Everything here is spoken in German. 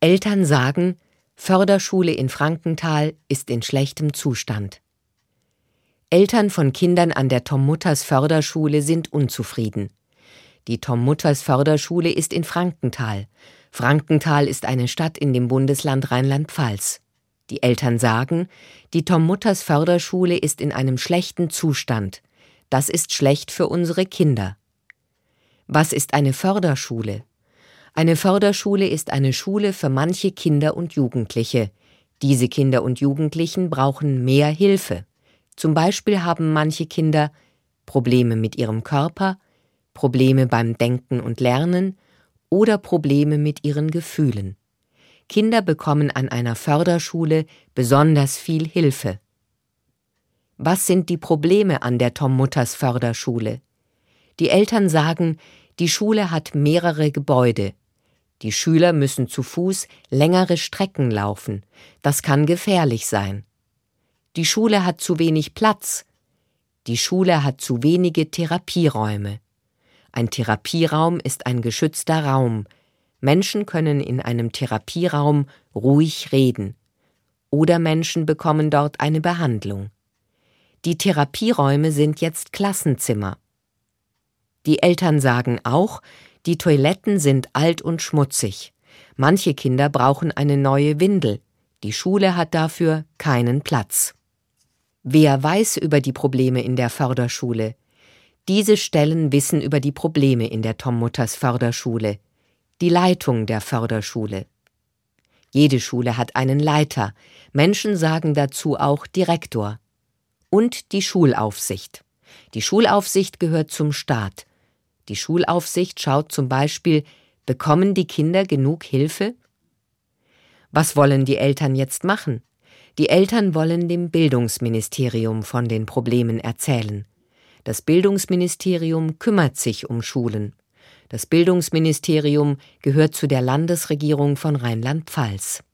Eltern sagen, Förderschule in Frankenthal ist in schlechtem Zustand. Eltern von Kindern an der Tom Mutters Förderschule sind unzufrieden. Die Tom Mutters Förderschule ist in Frankenthal. Frankenthal ist eine Stadt in dem Bundesland Rheinland-Pfalz. Die Eltern sagen, die Tom Mutters Förderschule ist in einem schlechten Zustand. Das ist schlecht für unsere Kinder. Was ist eine Förderschule? Eine Förderschule ist eine Schule für manche Kinder und Jugendliche. Diese Kinder und Jugendlichen brauchen mehr Hilfe. Zum Beispiel haben manche Kinder Probleme mit ihrem Körper, Probleme beim Denken und Lernen oder Probleme mit ihren Gefühlen. Kinder bekommen an einer Förderschule besonders viel Hilfe. Was sind die Probleme an der Tom Mutters Förderschule? Die Eltern sagen, die Schule hat mehrere Gebäude. Die Schüler müssen zu Fuß längere Strecken laufen. Das kann gefährlich sein. Die Schule hat zu wenig Platz. Die Schule hat zu wenige Therapieräume. Ein Therapieraum ist ein geschützter Raum. Menschen können in einem Therapieraum ruhig reden. Oder Menschen bekommen dort eine Behandlung. Die Therapieräume sind jetzt Klassenzimmer. Die Eltern sagen auch, die Toiletten sind alt und schmutzig. Manche Kinder brauchen eine neue Windel. Die Schule hat dafür keinen Platz. Wer weiß über die Probleme in der Förderschule? Diese Stellen wissen über die Probleme in der Tom Mutters Förderschule. Die Leitung der Förderschule. Jede Schule hat einen Leiter. Menschen sagen dazu auch Direktor. Und die Schulaufsicht. Die Schulaufsicht gehört zum Staat. Die Schulaufsicht schaut zum Beispiel, bekommen die Kinder genug Hilfe? Was wollen die Eltern jetzt machen? Die Eltern wollen dem Bildungsministerium von den Problemen erzählen. Das Bildungsministerium kümmert sich um Schulen. Das Bildungsministerium gehört zu der Landesregierung von Rheinland-Pfalz.